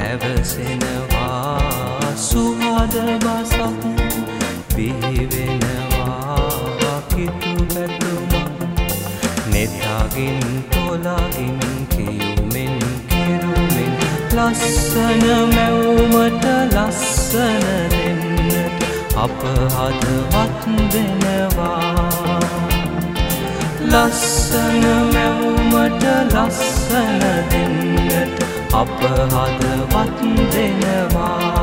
හැවසෙනවා සුහද බසක් බිහිවෙනවා කිතු පැතුමක් නෙතගින් තොලගින් කියුමෙන් කිරුමෙන් ලස්සන මැවුමට ලස්සන දෙන්නට අප හදවත් දෙනවා ලස්සන මැවුමට ලස්සන දෙන්නට අප හදවත් දෙනවා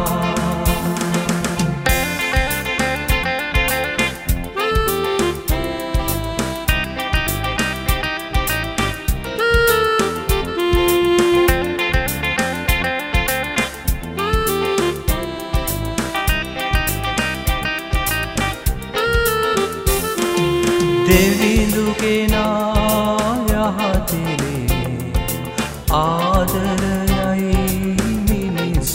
දෙවිඳුගෙනා යහතිලේ ආදරයයි මිනිස්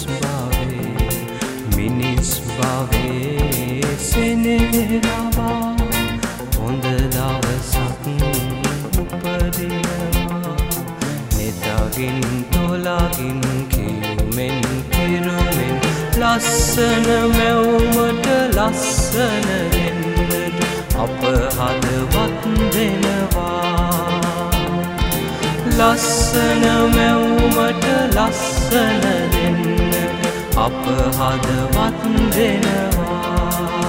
භවේ සෙනෙහලවා හොඳ දවසක් උපදිනවා නෙතගින් තොලගින් කියුමෙන් කිරුමෙන් ලස්සන මැවුමට ලස්සන දෙන්නට අප හදවත් දෙනවා ලස්සන මැවුමට ලස්සන දෙන්නට අප හදවත් දෙනවා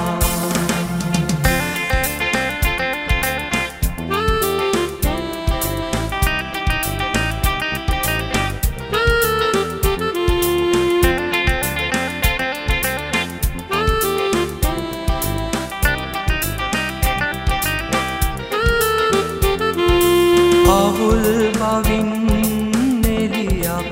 අවුල් බවින් නෙලියක්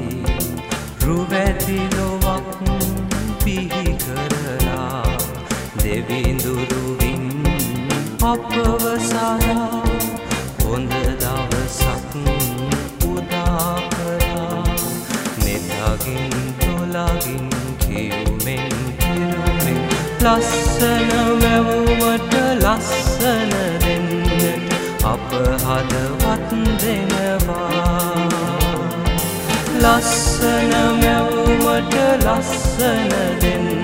රුවැති ලොවක් පිහි කරලා දෙවිඳුරුවින් අපව සරා හොඳ දවසක් උදා කරා නෙතගින් තොලගින් කියුමෙන් කිරුමෙන් ලස්සන මැවුමට ලස්සන දෙන්නට අප හදවත් දෙනවා ලස්සන මැවුමට ලස්සන දෙන්න